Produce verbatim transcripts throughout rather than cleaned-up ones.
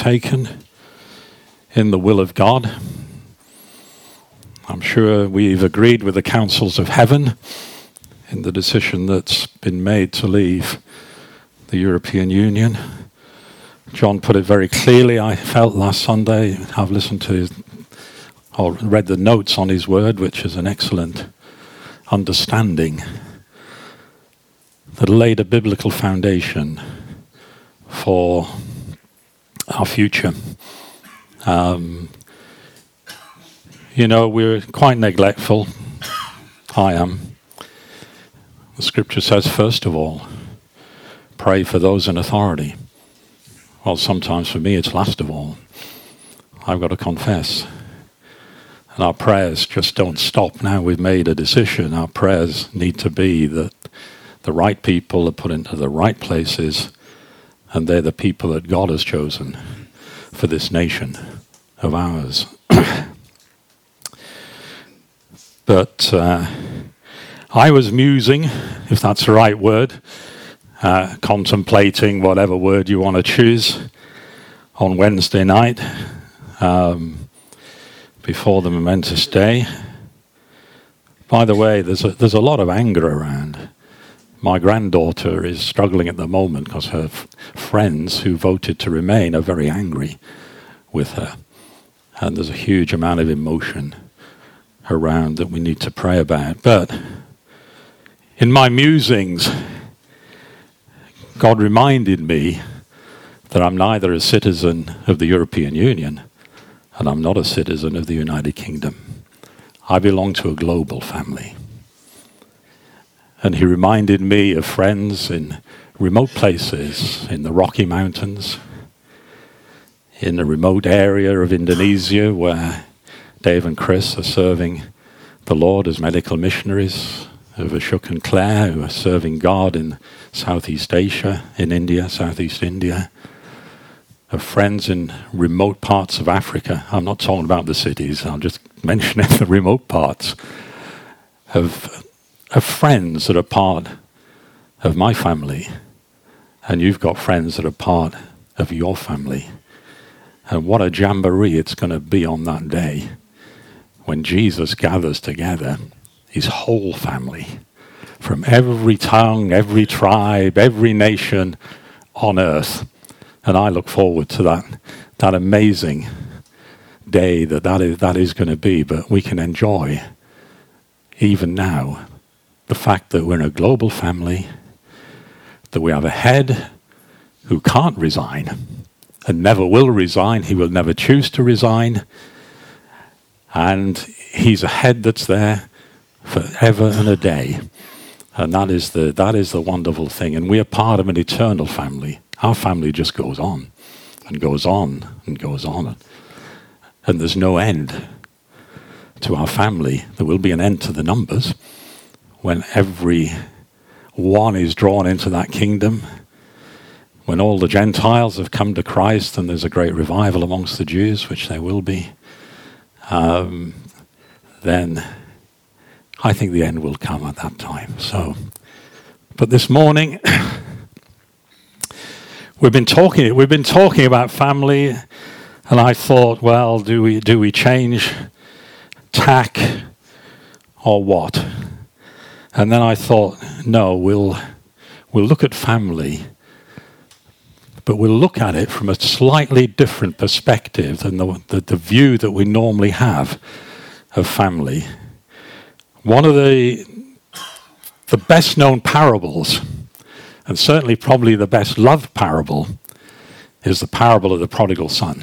taken in the will of God. I'm sure we've agreed with the councils of heaven in the decision that's been made to leave the European Union. John put it very clearly, I felt last Sunday. I've listened to his, or read the notes on his word, which is an excellent understanding that laid a biblical foundation for our future. Um, you know, we're quite neglectful. I am. The scripture says, first of all, pray for those in authority. Well, sometimes for me it's last of all. I've got to confess. And our prayers just don't stop now we've made a decision. Our prayers need to be that the right people are put into the right places, and they're the people that God has chosen for this nation of ours. But uh, I was musing, if that's the right word, uh, contemplating whatever word you want to choose, on Wednesday night, um, before the momentous day. By the way, there's a, there's a lot of anger around. My granddaughter is struggling at the moment because her f- friends who voted to remain are very angry with her. And there's a huge amount of emotion around that we need to pray about. But in my musings, God reminded me that I'm neither a citizen of the European Union and I'm not a citizen of the United Kingdom. I belong to a global family. And he reminded me of friends in remote places, in the Rocky Mountains, in a remote area of Indonesia where Dave and Chris are serving the Lord as medical missionaries, of Ashok and Claire who are serving God in Southeast Asia, in India, Southeast India, of friends in remote parts of Africa. I'm not talking about the cities, I'm just mentioning the remote parts of of friends that are part of my family, and you've got friends that are part of your family. And what a jamboree it's going to be on that day when Jesus gathers together his whole family from every tongue, every tribe, every nation on earth. And I look forward to that, that amazing day that that is, that is going to be. But we can enjoy, even now, the fact that we're in a global family, that we have a head who can't resign and never will resign. He will never choose to resign. And he's a head that's there forever and a day. And that is the that is the wonderful thing. And we are part of an eternal family. Our family just goes on and goes on and goes on. And there's no end to our family. There will be an end to the numbers when every one is drawn into that kingdom, when all the Gentiles have come to Christ and there's a great revival amongst the Jews, which there will be, um, then I think the end will come at that time. So, but this morning, we've been talking, we've been talking about family, and I thought, well, do we, do we change tack or what? And then I thought, no, we'll we'll look at family, but we'll look at it from a slightly different perspective than the, the, the view that we normally have of family. One of the the best known parables, and certainly probably the best loved parable, is the parable of the prodigal son.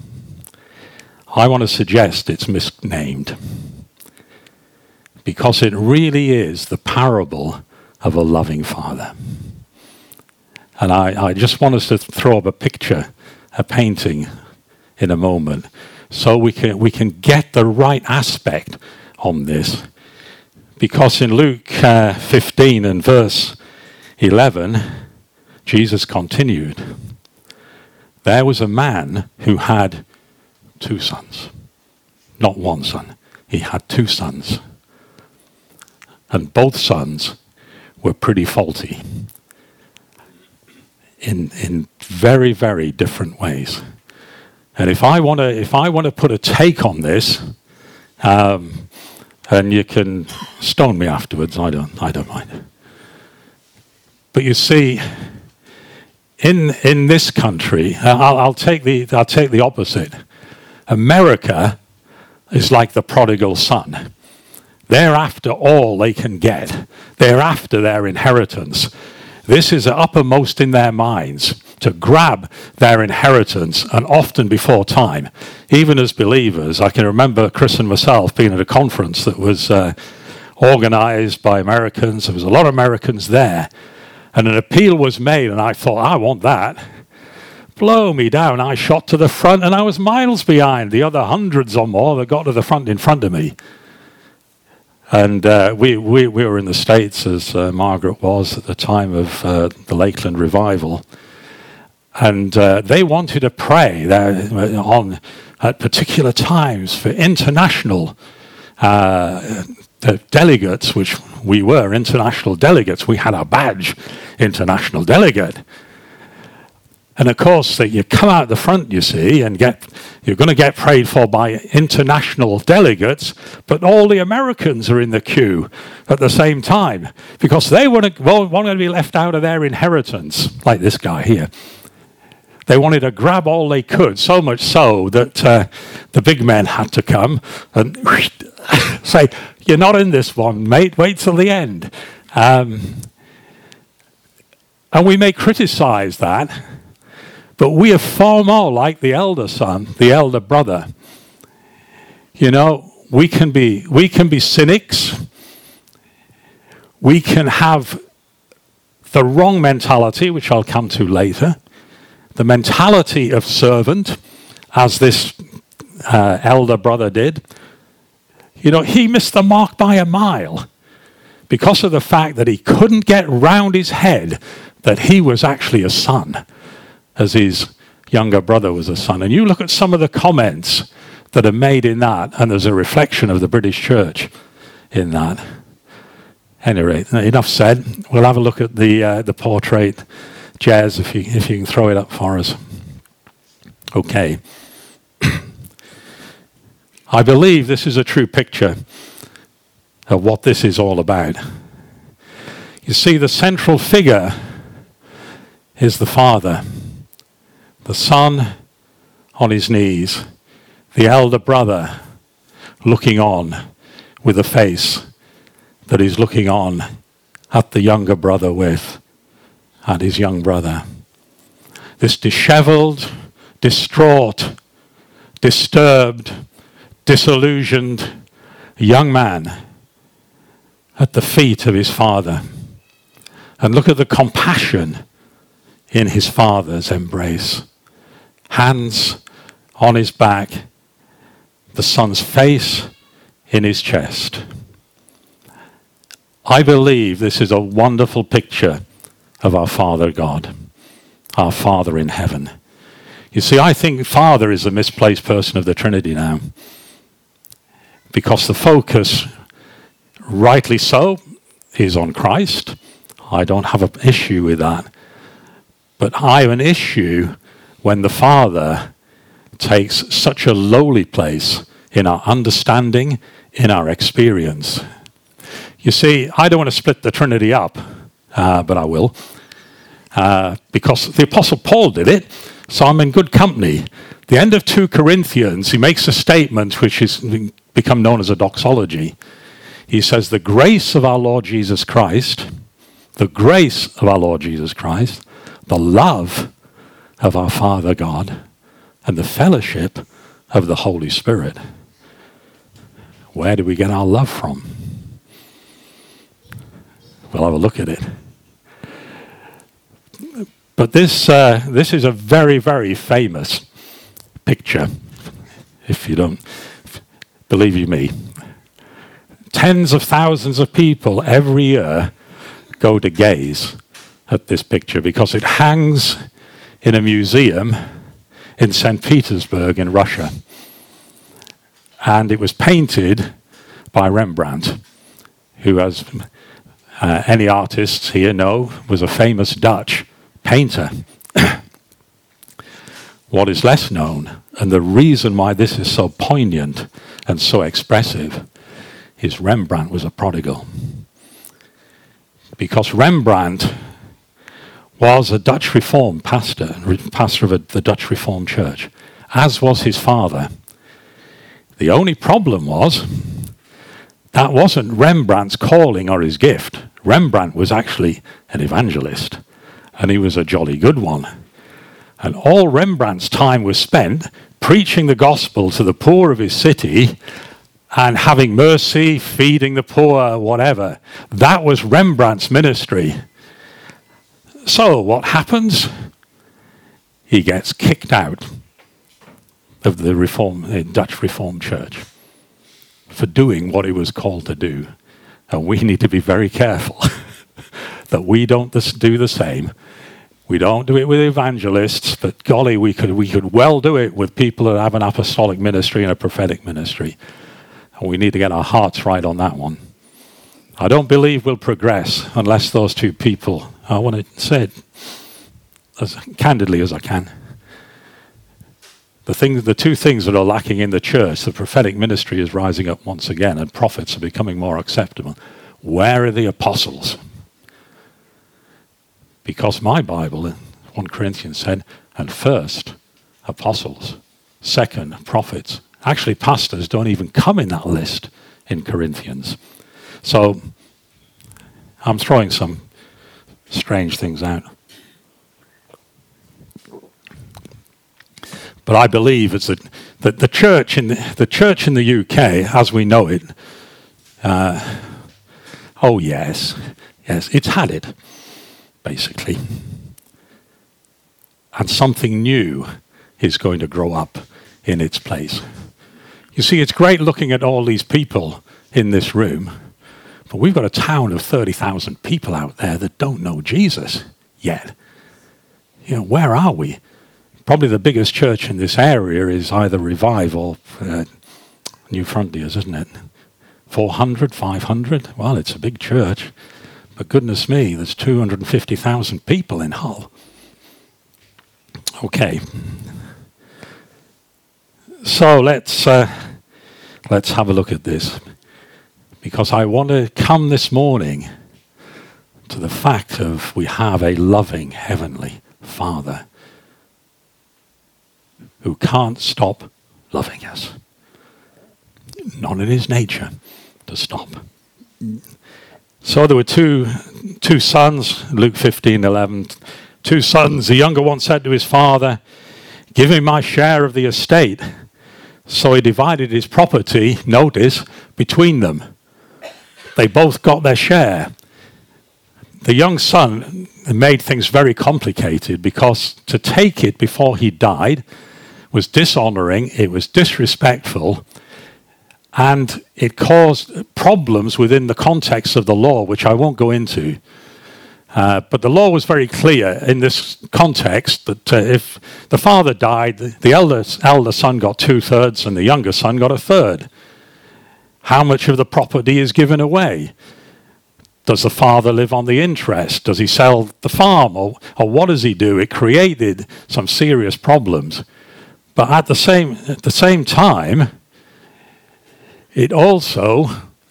I want to suggest it's misnamed, because it really is the parable of a loving father. And I, I just want us to throw up a picture, a painting in a moment, so we can we can get the right aspect on this. Because in Luke uh, fifteen and verse eleven, Jesus continued, there was a man who had two sons. Not one son. He had two sons. And both sons were pretty faulty in in very, very different ways. And if I want to, if I want to put a take on this, um, and you can stone me afterwards, I don't, I don't mind. But you see, in in this country, I'll, I'll take the I'll take the opposite. America is like the prodigal son. They're after all they can get. They're after their inheritance. This is uppermost in their minds, to grab their inheritance, and often before time. Even as believers, I can remember Chris and myself being at a conference that was uh, organized by Americans. There was a lot of Americans there. And an appeal was made, and I thought, I want that. Blow me down. I shot to the front, and I was miles behind the other hundreds or more that got to the front in front of me. And uh, we, we we were in the States, as uh, Margaret was at the time of uh, the Lakeland revival. And uh, they wanted to pray there on at particular times for international uh, delegates, which we were, international delegates. We had a badge, international delegate. And of course, that you come out the front, you see, and get you're going to get prayed for by international delegates, but all the Americans are in the queue at the same time because they want to, well, want to be left out of their inheritance, like this guy here. They wanted to grab all they could, so much so that uh, the big men had to come and say, "You're not in this one, mate. Wait till the end." Um, and we may criticize that. But we are far more like the elder son, the elder brother. You know, we can be we can be cynics. We can have the wrong mentality, which I'll come to later. The mentality of servant, as this uh, elder brother did. You know, he missed the mark by a mile because of the fact that he couldn't get round his head that he was actually a son, as his younger brother was a son. And you look at some of the comments that are made in that, and there's a reflection of the British church in that. Anyway, enough said. We'll have a look at the uh, the portrait, Jazz, if you if you can throw it up for us. Okay. I believe this is a true picture of what this is all about. You see, the central figure is the father. The son on his knees, the elder brother looking on with a face that he's looking on at the younger brother with, at his young brother. This disheveled, distraught, disturbed, disillusioned young man at the feet of his father. And look at the compassion in his father's embrace. Hands on his back, the son's face in his chest. I believe this is a wonderful picture of our Father God, our Father in heaven. You see, I think Father is a misplaced person of the Trinity now, because the focus, rightly so, is on Christ. I don't have an issue with that. But I have an issue when the Father takes such a lowly place in our understanding, in our experience. You see, I don't want to split the Trinity up, uh, but I will. Uh, because the Apostle Paul did it, so I'm in good company. The end of Second Corinthians, he makes a statement which has become known as a doxology. He says, the grace of our Lord Jesus Christ, the grace of our Lord Jesus Christ, the love of our Father God, and the fellowship of the Holy Spirit. Where do we get our love from? We'll have a look at it. But this uh, this is a very, very famous picture, if you don't believe you me. Tens of thousands of people every year go to gaze at this picture because it hangs in a museum in Saint Petersburg in Russia. And it was painted by Rembrandt, who, as uh, any artists here know, was a famous Dutch painter. What is less known, and the reason why this is so poignant and so expressive, is Rembrandt was a prodigal. Because Rembrandt was a Dutch Reformed pastor, pastor of a, the Dutch Reformed Church, as was his father. The only problem was, that wasn't Rembrandt's calling or his gift. Rembrandt was actually an evangelist, and he was a jolly good one. And all Rembrandt's time was spent preaching the gospel to the poor of his city and having mercy, feeding the poor, whatever. That was Rembrandt's ministry. So what happens? He gets kicked out of the Reform, the Dutch Reformed Church for doing what he was called to do. And we need to be very careful that we don't do the same. We don't do it with evangelists, but golly, we could we could well do it with people that have an apostolic ministry and a prophetic ministry. And we need to get our hearts right on that one. I don't believe we'll progress unless those two people, I want to say it as candidly as I can, the things, the two things that are lacking in the church, the prophetic ministry is rising up once again and prophets are becoming more acceptable. Where are the apostles? Because my Bible, in First Corinthians said, and first, apostles, second, prophets. Actually, pastors don't even come in that list in Corinthians. So, I'm throwing some strange things out. But I believe it's that, that the church in the, the church in the U K, as we know it, uh, oh yes, yes, it's had it. Basically. And something new is going to grow up in its place. You see, it's great looking at all these people in this room, but we've got a town of thirty thousand people out there that don't know Jesus yet. You know, where are we? Probably the biggest church in this area is either Revive or uh, New Frontiers, isn't it? four hundred, five hundred? Well, it's a big church. But goodness me, there's two hundred fifty thousand people in Hull. Okay. So let's uh, let's have a look at this. Because I want to come this morning to the fact of we have a loving Heavenly Father who can't stop loving us. Not in his nature to stop. So there were two two sons, Luke fifteen eleven. Two sons, the younger one said to his father, "Give me my share of the estate." So he divided his property, notice, between them. They both got their share. The young son made things very complicated because to take it before he died was dishonoring, it was disrespectful, and it caused problems within the context of the law, which I won't go into. Uh, but the law was very clear in this context that uh, if the father died, the, the elder, elder son got two-thirds and the younger son got a third. How much of the property is given away? Does the father live on the interest? Does he sell the farm? Or, or what does he do? It created some serious problems. But at the same, at the same time, it also,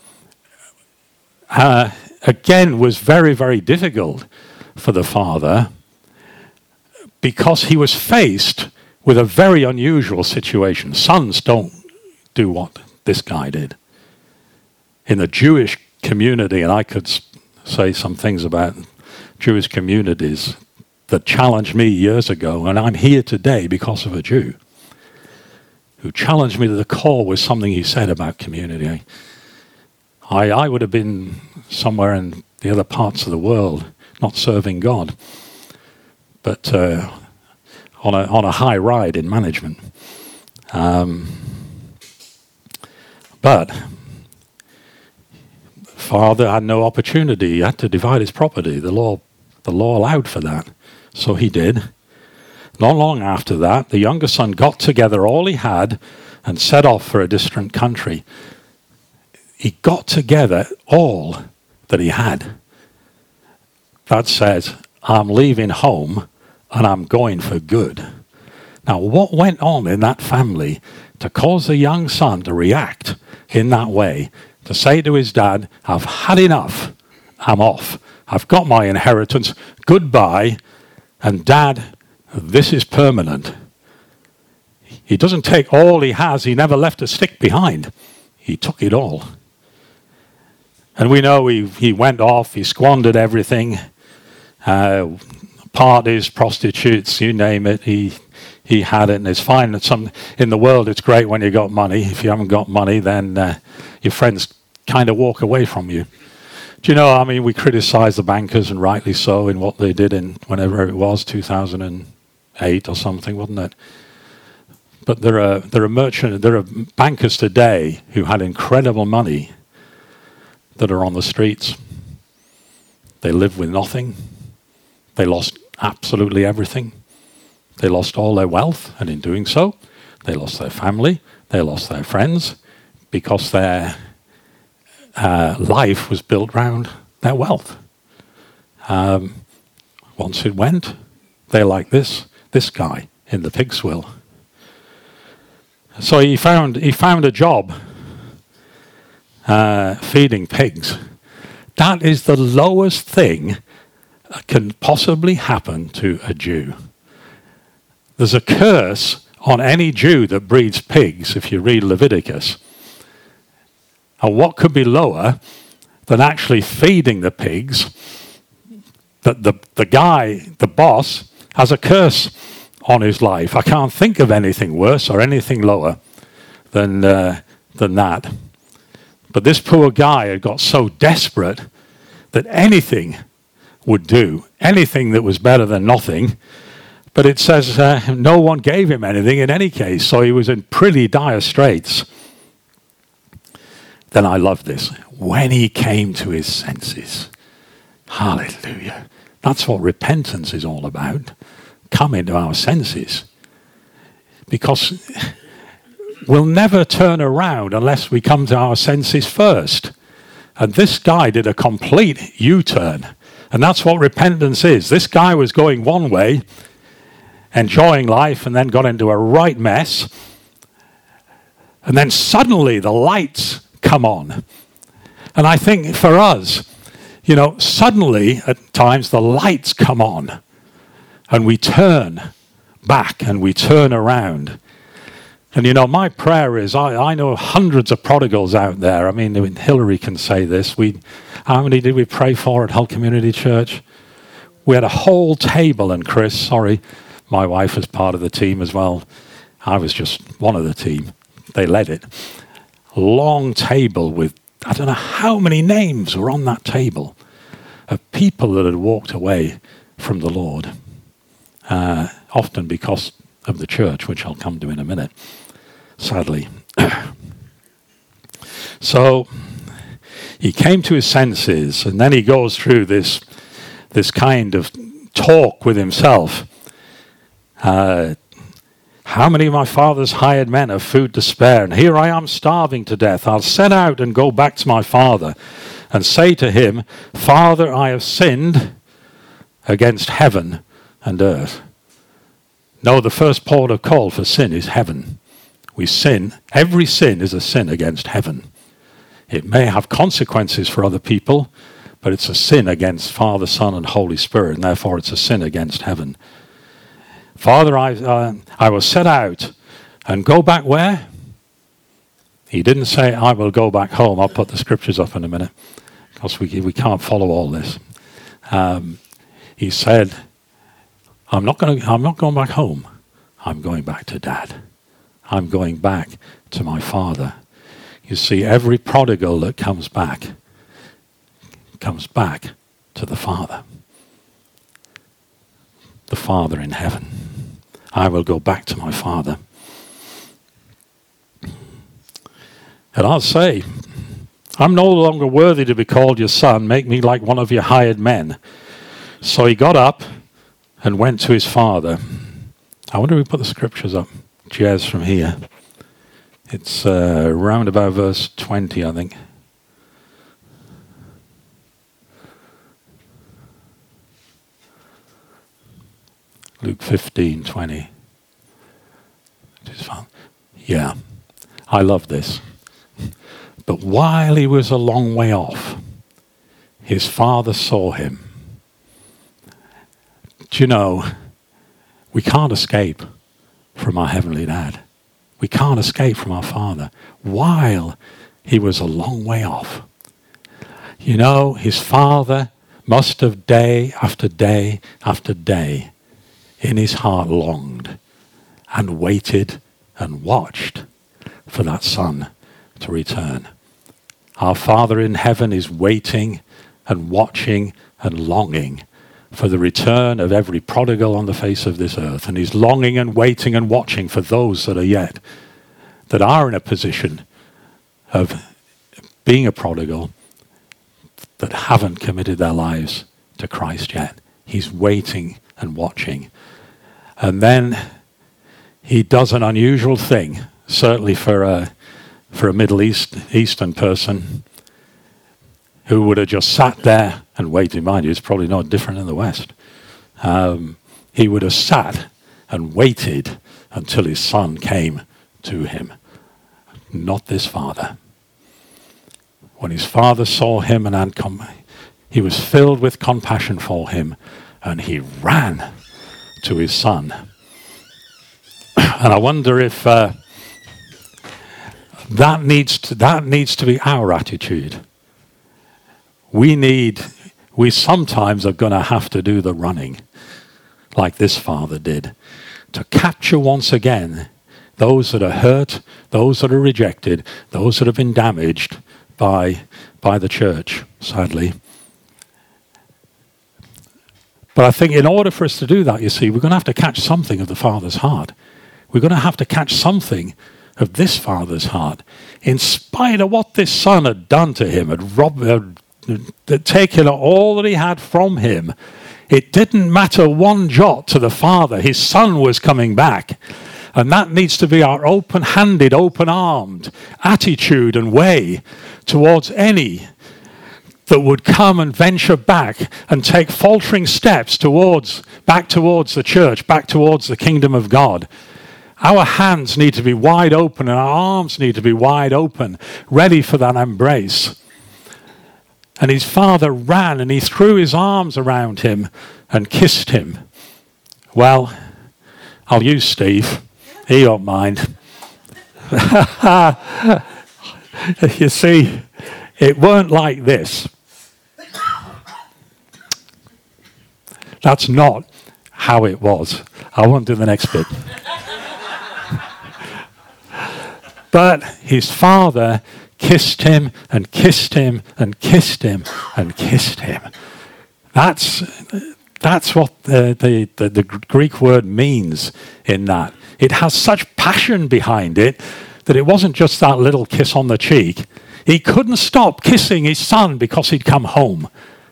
uh, again, was very, very difficult for the father because he was faced with a very unusual situation. Sons don't do what this guy did. In the Jewish community, and I could say some things about Jewish communities that challenged me years ago, and I'm here today because of a Jew who challenged me to the core with something he said about community. I, I would have been somewhere in the other parts of the world, not serving God, but uh, on a on a high ride in management. Um, but father had no opportunity. He had to divide his property. The law, the law allowed for that, so he did. Not long after that, the younger son got together all he had and set off for a distant country. He got together all that he had. That says, I'm leaving home and I'm going for good. Now, what went on in that family to cause the young son to react in that way, to say to his dad, I've had enough, I'm off, I've got my inheritance, goodbye, and Dad, this is permanent. He doesn't take all he has, he never left a stick behind. He took it all. And we know he, he went off, he squandered everything, uh, parties, prostitutes, you name it, he he had it, and it's fine. It's some, in the world, it's great when you got money. If you haven't got money, then uh, your friends kind of walk away from you. Do you know, I mean, we criticize the bankers, and rightly so, in what they did in whenever it was, two thousand eight or something, wasn't it? But there are there are merchant, there are bankers today who had incredible money that are on the streets. They live with nothing. They lost absolutely everything. They lost all their wealth, and in doing so, they lost their family, they lost their friends, because their uh, life was built around their wealth. Um, once it went, they're like this, this guy in the pig swill. So he found he found a job uh, feeding pigs. That is the lowest thing that can possibly happen to a Jew. There's a curse on any Jew that breeds pigs, if you read Leviticus. And what could be lower than actually feeding the pigs? That the, the guy, the boss, has a curse on his life. I can't think of anything worse or anything lower than uh, than that. But this poor guy had got so desperate that anything would do, anything that was better than nothing. But it says uh, no one gave him anything in any case, so he was in pretty dire straits. Then I love this. When he came to his senses. Hallelujah. That's what repentance is all about. Coming to our senses. Because we'll never turn around unless we come to our senses first. And this guy did a complete U-turn. And that's what repentance is. This guy was going one way, enjoying life, and then got into a right mess. And then suddenly the lights come on. And I think for us, you know, suddenly at times the lights come on. And we turn back and we turn around. And you know, my prayer is, I, I know hundreds of prodigals out there. I mean, Hillary can say this. We, how many did we pray for at Hull Community Church? We had a whole table, and Chris, sorry, my wife was part of the team as well. I was just one of the team. They led it. A long table with, I don't know how many names were on that table of people that had walked away from the Lord. Uh, often because of the church, which I'll come to in a minute, sadly. So he came to his senses, and then he goes through this, this kind of talk with himself. Uh, how many of my father's hired men have food to spare? And here I am starving to death. I'll set out and go back to my father and say to him, Father, I have sinned against heaven and earth. No, the first port of call for sin is heaven. We sin. Every sin is a sin against heaven. It may have consequences for other people, but it's a sin against Father, Son, and Holy Spirit, and therefore it's a sin against heaven. Father, I, uh, I will set out and go back where? He didn't say, I will go back home. I'll put the scriptures up in a minute, because we, we can't follow all this. Um, he said, I'm not going I'm not going back home. I'm going back to Dad. I'm going back to my Father. You see, every prodigal that comes back comes back to the Father. The Father in heaven. I will go back to my Father. And I'll say, I'm no longer worthy to be called your son. Make me like one of your hired men. So he got up and went to his father. I wonder if we put the scriptures up. Jez from here. It's uh, around about verse twenty, I think. Luke fifteen twenty. to his father. Yeah, I love this. But while he was a long way off, his father saw him. Do you know, we can't escape from our heavenly dad. We can't escape from our father while he was a long way off. You know, his father must have day after day after day in his heart longed and waited and watched for that son to return. Our Father in heaven is waiting and watching and longing for the return of every prodigal on the face of this earth. And he's longing and waiting and watching for those that are yet, that are in a position of being a prodigal, that haven't committed their lives to Christ yet. He's waiting and watching. And then he does an unusual thing, certainly for a, for a Middle East, Eastern person who would have just sat there and waited. Mind you, it's probably not different in the West. Um, he would have sat and waited until his son came to him. Not this father. When his father saw him and had come, he was filled with compassion for him, and he ran to his son. And I wonder if uh, that needs to, that needs to be our attitude. We need, we sometimes are going to have to do the running, like this father did, to capture once again those that are hurt, those that are rejected, those that have been damaged by, by the church, sadly. But I think in order for us to do that, you see, we're going to have to catch something of the Father's heart. We're going to have to catch something of this Father's heart. In spite of what this son had done to him, had robbed, had taken all that he had from him, it didn't matter one jot to the Father. His son was coming back. And that needs to be our open-handed, open-armed attitude and way towards any that would come and venture back and take faltering steps towards, back towards the church, back towards the kingdom of God. Our hands need to be wide open and our arms need to be wide open, ready for that embrace. And his father ran and he threw his arms around him and kissed him. Well, I'll use Steve. He won't mind. You see, it weren't like this. That's not how it was. I won't do the next bit. But his father kissed him and kissed him and kissed him and kissed him. That's that's what the, the, the, the Greek word means in that. It has such passion behind it that it wasn't just that little kiss on the cheek. He couldn't stop kissing his son because he'd come home.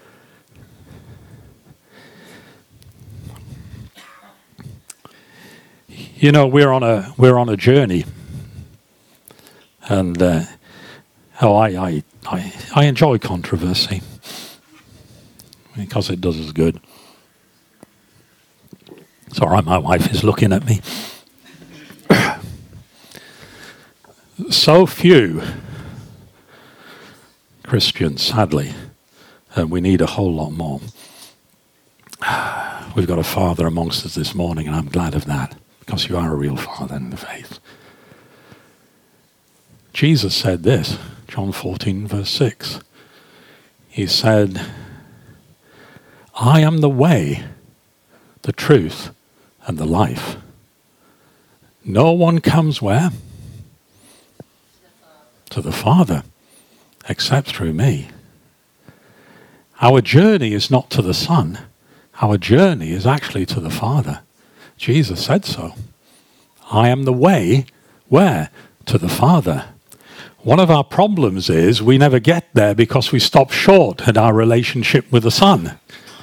You know, we're on a we're on a journey, and uh, oh, I, I I I enjoy controversy because it does us good. It's all right, my wife is looking at me. So few Christians, sadly, and we need a whole lot more. We've got a father amongst us this morning, and I'm glad of that, because you are a real father in the faith. Jesus said this, John fourteen, verse six. He said, I am the way, the truth, and the life. No one comes where? To the Father, except through me. Our journey is not to the Son. Our journey is actually to the Father. Jesus said so. I am the way, where? To the Father. One of our problems is we never get there because we stop short in our relationship with the Son.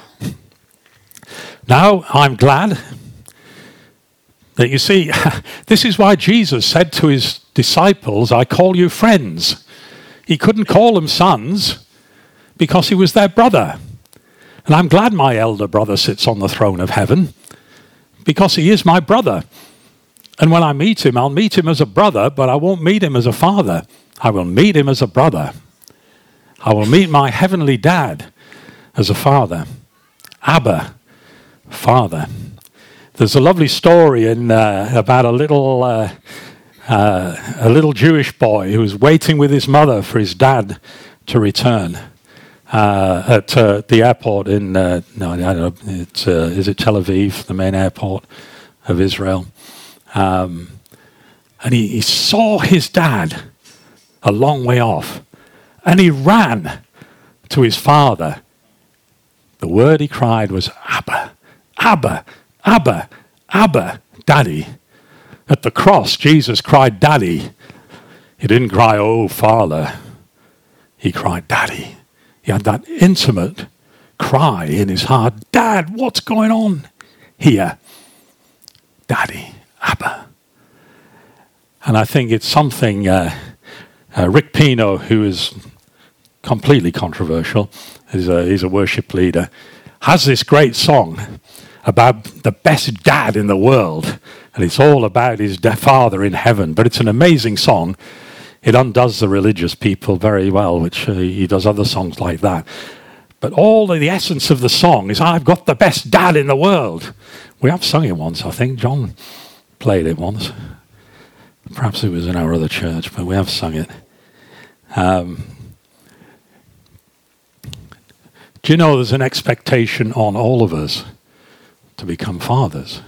Now, I'm glad that, you see, this is why Jesus said to his disciples, I call you friends. He couldn't call them sons because he was their brother. And I'm glad my elder brother sits on the throne of heaven because he is my brother. And when I meet him, I'll meet him as a brother, but I won't meet him as a father. I will meet him as a brother. I will meet my heavenly dad as a father. Abba, Father. There's a lovely story in uh, about a little uh, uh, a little Jewish boy who was waiting with his mother for his dad to return uh, at uh, the airport in uh, no, I don't know. It's, uh, is it Tel Aviv, the main airport of Israel? Um, and he, he saw his dad a long way off, and he ran to his father. The word he cried was Abba, Abba, Abba, Abba, Daddy. At the cross, Jesus cried Daddy. He didn't cry, oh, Father. He cried Daddy. He had that intimate cry in his heart, Dad, what's going on here? Daddy, Abba. And I think it's something uh, uh, Rick Pino, who is completely controversial, he's a, he's a worship leader, has this great song about the best dad in the world. And it's all about his da- father in heaven. But it's an amazing song. It undoes the religious people very well, which uh, he does other songs like that. But all the, the essence of the song is, I've got the best dad in the world. We have sung it once, I think. John played it once. Perhaps it was in our other church, but we have sung it. Um, do you know there's an expectation on all of us to become fathers?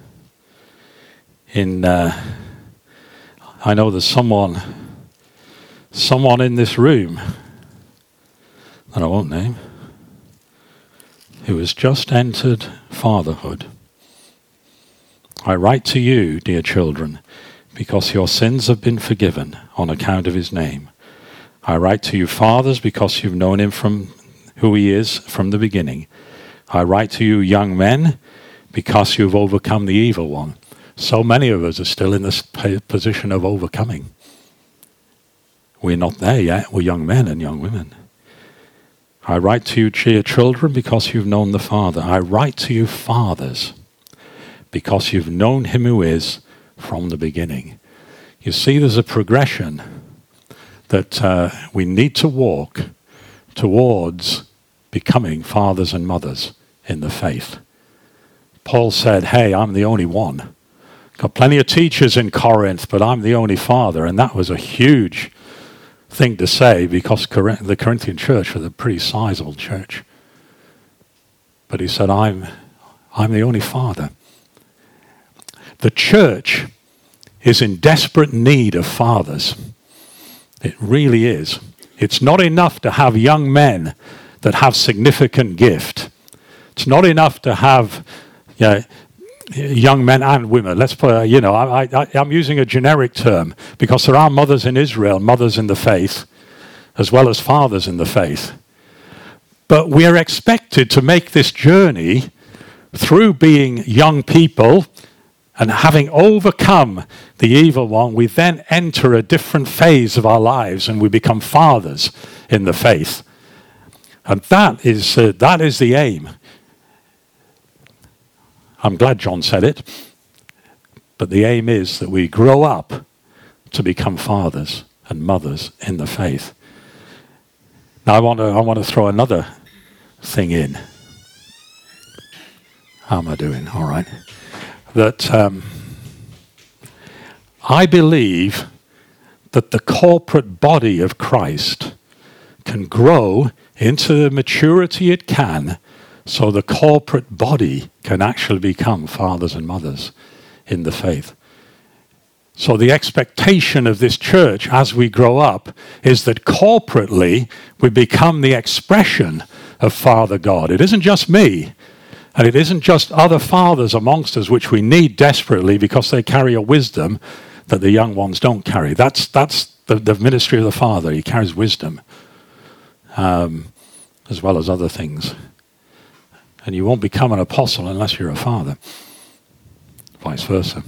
In, uh, I know there's someone, someone in this room that I won't name, who has just entered fatherhood. I write to you, dear children, because your sins have been forgiven on account of his name. I write to you, fathers, because you've known him from who he is from the beginning. I write to you, young men, because you've overcome the evil one. So many of us are still in this position of overcoming. We're not there yet. We're young men and young women. I write to you, dear children, because you've known the Father. I write to you, fathers, because you've known him who is from the beginning. You see, there's a progression that uh, we need to walk towards becoming fathers and mothers in the faith. Paul said, hey, I'm the only one. Got plenty of teachers in Corinth, but I'm the only father. And that was a huge thing to say, because the Corinthian church was a pretty sizable church. But he said, I'm, I'm the only father. The church is in desperate need of fathers. It really is. It's not enough to have young men that have significant gift. It's not enough to have you know, young men and women. Let's put, you know, I, I, I'm using a generic term because there are mothers in Israel, mothers in the faith, as well as fathers in the faith. But we are expected to make this journey through being young people and having overcome the evil one. We then enter a different phase of our lives and we become fathers in the faith. And that is uh, that is the aim. I'm glad John said it. But the aim is that we grow up to become fathers and mothers in the faith. Now I want to I want to throw another thing in. How am I doing? All right. That um, I believe that the corporate body of Christ can grow into the maturity it can, so the corporate body can actually become fathers and mothers in the faith. So the expectation of this church as we grow up is that corporately we become the expression of Father God. It isn't just me, and it isn't just other fathers amongst us, which we need desperately because they carry a wisdom that the young ones don't carry. That's that's the, the ministry of the Father. He carries wisdom, um, as well as other things. And you won't become an apostle unless you're a father. Vice versa.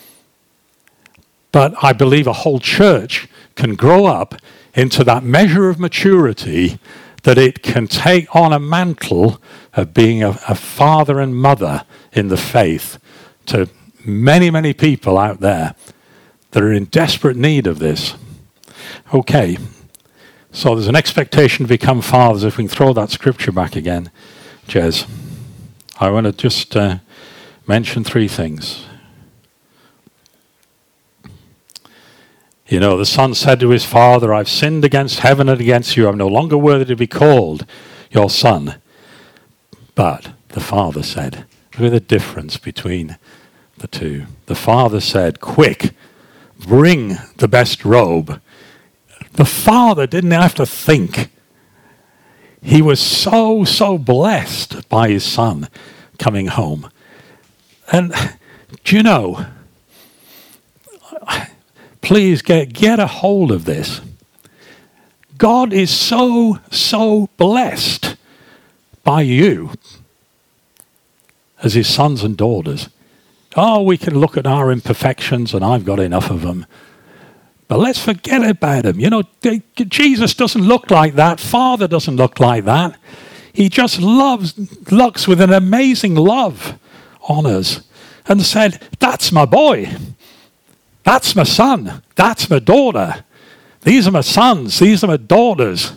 But I believe a whole church can grow up into that measure of maturity that it can take on a mantle of being a, a father and mother in the faith to many, many people out there that are in desperate need of this. Okay, so there's an expectation to become fathers. If we can throw that scripture back again, Jez. I want to just uh, mention three things. You know, the son said to his father, I've sinned against heaven and against you. I'm no longer worthy to be called your son. But the father said, look at the difference between the two. The father said, quick, bring the best robe. The father didn't have to think. He was so, so blessed by his son coming home. And do you know, please get, get a hold of this. God is so, so blessed by you as his sons and daughters. Oh, we can look at our imperfections, and I've got enough of them. But let's forget about them. You know, they, Jesus doesn't look like that. Father doesn't look like that. He just loves, looks with an amazing love on us and said, that's my boy. That's my son. That's my daughter. These are my sons. These are my daughters.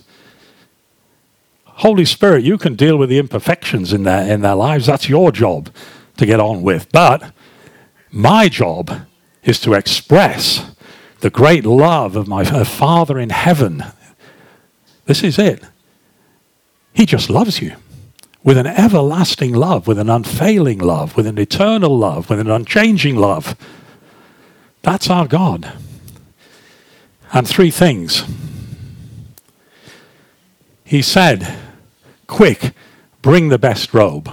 Holy Spirit, you can deal with the imperfections in their, in their lives. That's your job to get on with. But my job is to express the great love of my Father in heaven. This is it. He just loves you with an everlasting love, with an unfailing love, with an eternal love, with an unchanging love. That's our God. And three things. He said, quick, bring the best robe.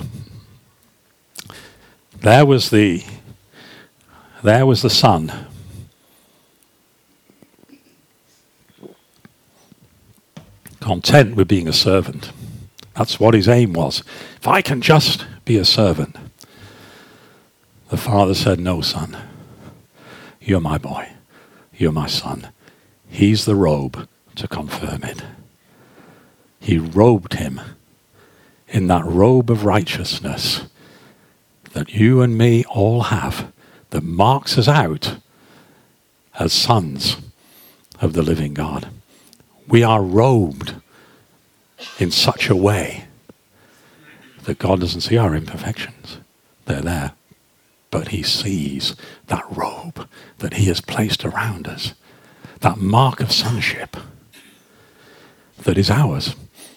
There was the, there was the son. Content with being a servant. That's what his aim was. If I can just be a servant. The father said, no, son. You're my boy. You're my son. He's the robe to confirm it. He robed him in that robe of righteousness that you and me all have, that marks us out as sons of the living God. We are robed in such a way that God doesn't see our imperfections. They're there. But he sees that robe that he has placed around us, that mark of sonship that is ours.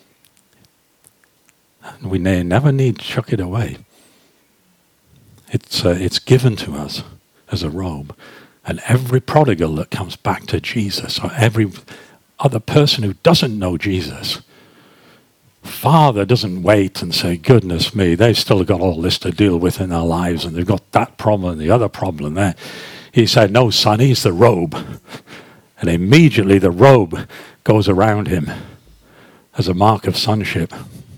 And we never need to chuck it away. It's, uh, it's given to us as a robe. And every prodigal that comes back to Jesus, or every other person who doesn't know Jesus, Father doesn't wait and say, goodness me, they've still got all this to deal with in their lives, and they've got that problem and the other problem there. He said, no, son, he's the robe. And immediately the robe goes around him as a mark of sonship.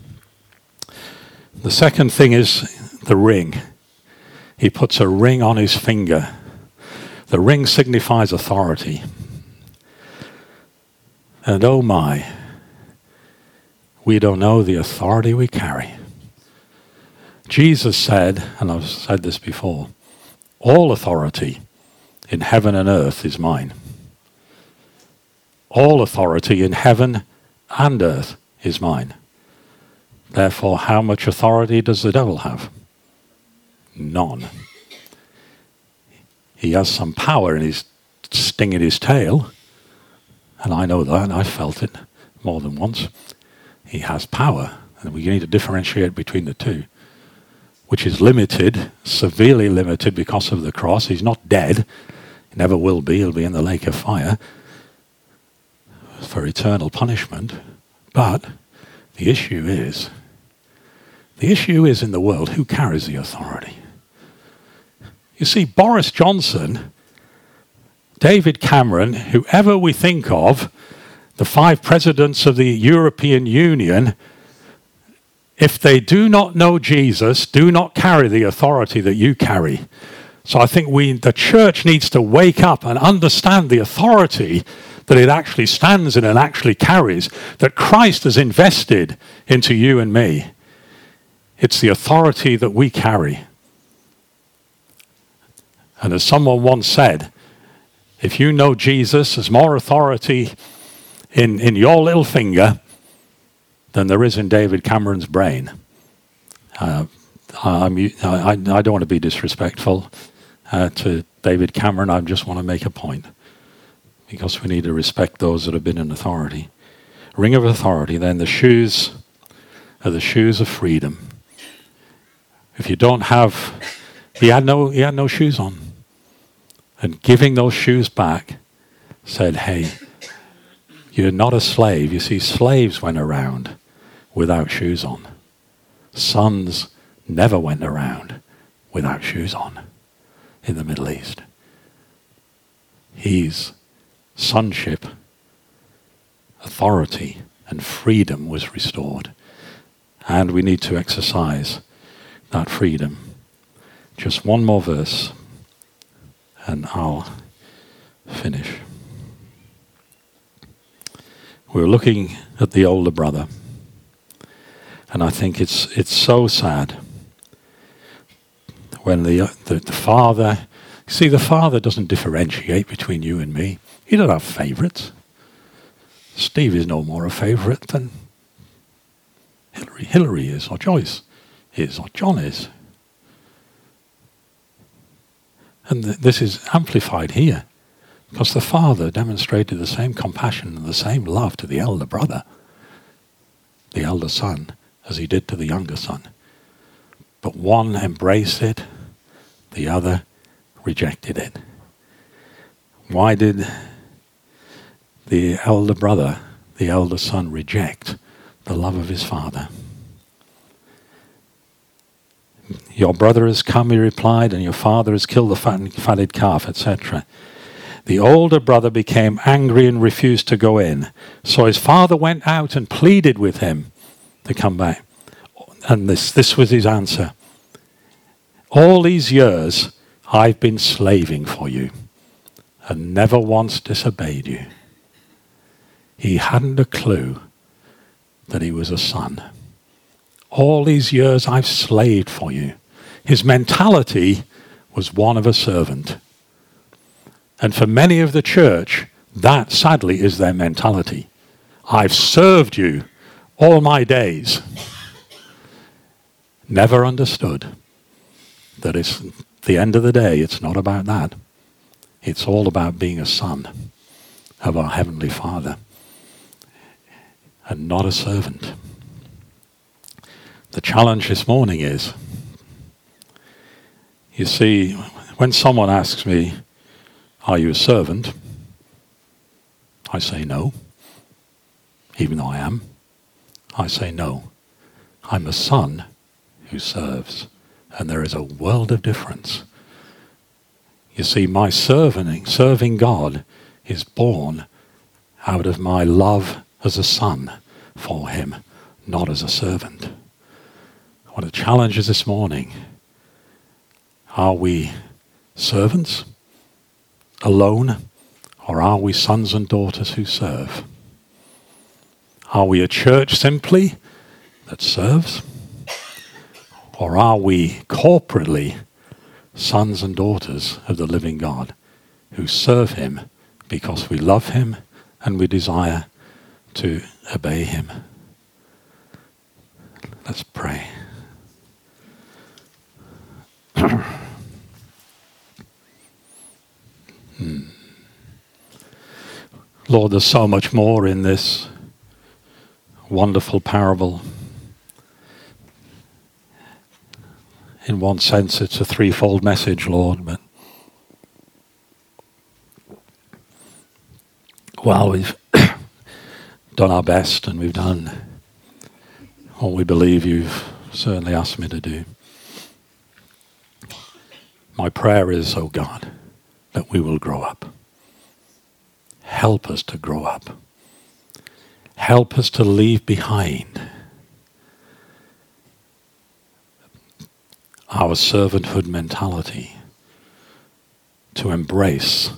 The second thing is the ring. He puts a ring on his finger. The ring signifies authority. And oh my, we don't know the authority we carry. Jesus said, and I've said this before, all authority in heaven and earth is mine. All authority in heaven and earth is mine. Therefore, how much authority does the devil have? None. He has some power in his sting in his tail, and I know that, and I felt it more than once. He has power, and we need to differentiate between the two, which is limited, severely limited because of the cross. He's not dead. He never will be. He'll be in the lake of fire for eternal punishment. But the issue is, the issue is in the world, who carries the authority? You see, Boris Johnson, David Cameron, whoever we think of, the five presidents of the European Union, if they do not know Jesus, do not carry the authority that you carry. So I think we, the church needs to wake up and understand the authority that it actually stands in and actually carries, that Christ has invested into you and me. It's the authority that we carry. And as someone once said, if you know Jesus, there's more authority in, in your little finger than there is in David Cameron's brain. Uh, I'm, I, I don't want to be disrespectful uh, to David Cameron. I just want to make a point, because we need to respect those that have been in authority. Ring of authority, then the shoes are the shoes of freedom. If you don't have, he had no, he had no shoes on. And giving those shoes back said, hey, you're not a slave. You see, slaves went around without shoes on. Sons never went around without shoes on in the Middle East. His sonship, authority, and freedom was restored. And we need to exercise that freedom. Just one more verse, and I'll finish. We're looking at the older brother, and I think it's it's so sad when the, the the father, see, the father doesn't differentiate between you and me. He doesn't have favourites. Steve is no more a favourite than Hillary, Hillary is, or Joyce is, or John is. And th- this is amplified here, because the father demonstrated the same compassion and the same love to the elder brother, the elder son, as he did to the younger son. But one embraced it, the other rejected it. Why did the elder brother, the elder son, reject the love of his father? Your brother has come, he replied, and your father has killed the fattened, fatted calf, et cetera. The older brother became angry and refused to go in. So his father went out and pleaded with him to come back. And this, this was his answer. All these years I've been slaving for you and never once disobeyed you. He hadn't a clue that he was a son. All these years I've slaved for you. His mentality was one of a servant. And for many of the church, that sadly is their mentality. I've served you all my days. Never understood that it's the end of the day, it's not about that. It's all about being a son of our Heavenly Father and not a servant. The challenge this morning is, you see, when someone asks me, are you a servant? I say no. Even though I am, I say no. I'm a son who serves. And there is a world of difference. You see, my serving, serving God is born out of my love as a son for him, not as a servant. What a challenge is this morning. Are we servants alone, or are we sons and daughters who serve? Are we a church simply that serves? Or are we corporately sons and daughters of the living God who serve him because we love him and we desire to obey him? Let's pray. hmm. Lord, there's so much more in this wonderful parable. In one sense, it's a threefold message, Lord, but while we've done our best and we've done what we believe you've certainly asked me to do, my prayer is, oh God, that we will grow up. Help us to grow up. Help us to leave behind our servanthood mentality, to embrace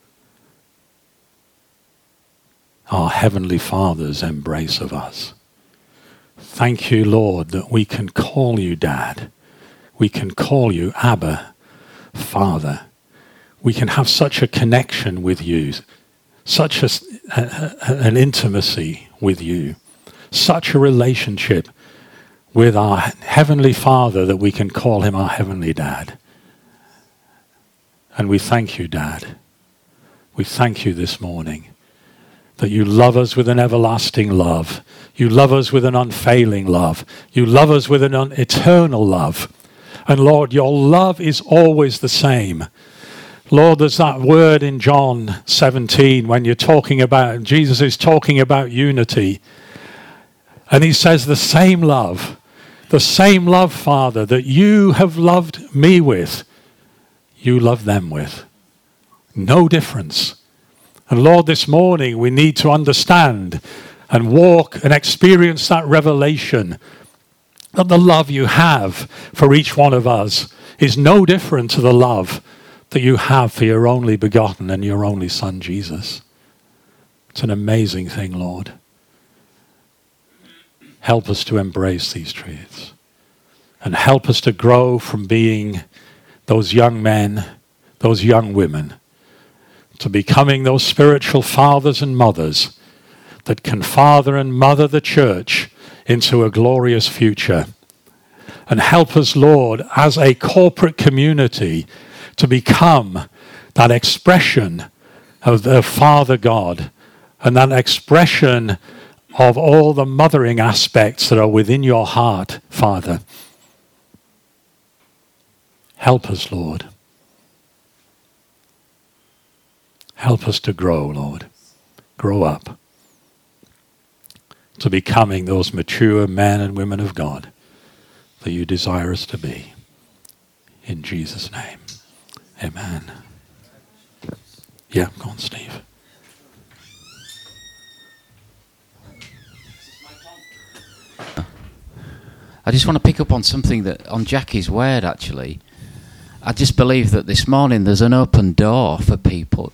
our Heavenly Father's embrace of us. Thank you, Lord, that we can call you Dad. We can call you Abba, Father. we can have such a connection with you, such a, a, an intimacy with you, such a relationship with our Heavenly Father that we can call him our Heavenly Dad. And we thank you, Dad. We thank you this morning that you love us with an everlasting love. You love us with an unfailing love. You love us with an un- eternal love. And Lord, your love is always the same. Lord, there's that word in John seventeen when you're talking about, Jesus is talking about unity. And he says the same love, the same love, Father, that you have loved me with, you love them with. No difference. And Lord, this morning we need to understand and walk and experience that revelation that the love you have for each one of us is no different to the love that you have for your only begotten and your only Son, Jesus. It's an amazing thing, Lord. Help us to embrace these truths and help us to grow from being those young men, those young women, to becoming those spiritual fathers and mothers that can father and mother the church into a glorious future. And help us, Lord, as a corporate community to become that expression of the Father God and that expression of all the mothering aspects that are within your heart, Father. Help us, Lord. Help us to grow, Lord. Grow up to becoming those mature men and women of God that you desire us to be. In Jesus' name. Amen. Yeah, go on, Steve. I just want to pick up on something that, on Jackie's word actually. I just believe that this morning there's an open door for people.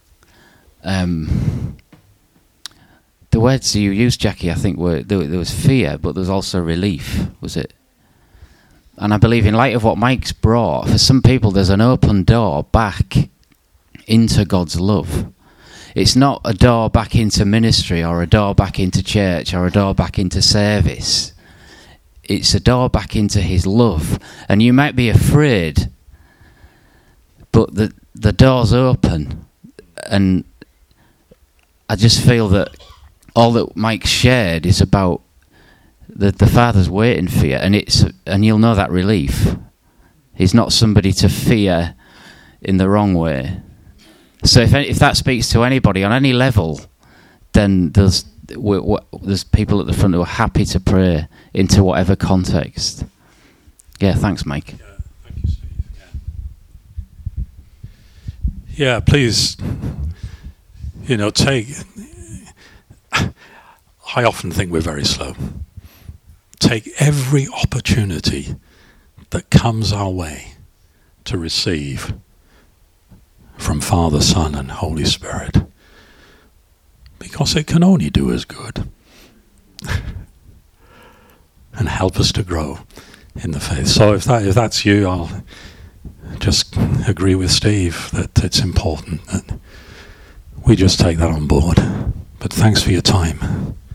Um, the words you used, Jackie, I think were, there, there was fear, but there was also relief, was it? And I believe in light of what Mike's brought, for some people there's an open door back into God's love. It's not a door back into ministry or a door back into church or a door back into service. It's a door back into his love. And you might be afraid, but the the door's open. And I just feel that all that Mike shared is about the the Father's waiting for you, and it's and you'll know that relief. He's not somebody to fear in the wrong way. So if if that speaks to anybody on any level, then there's we're, we're, there's people at the front who are happy to pray into whatever context. Yeah, thanks, Mike. Yeah, thank you, Steve. Yeah. Yeah, please. You know, take. I often think we're very slow. Take every opportunity that comes our way to receive from Father, Son, and Holy Spirit, because it can only do us good and help us to grow in the faith. So if that if that's you, I'll just agree with Steve that it's important that we just take that on board. But thanks for your time.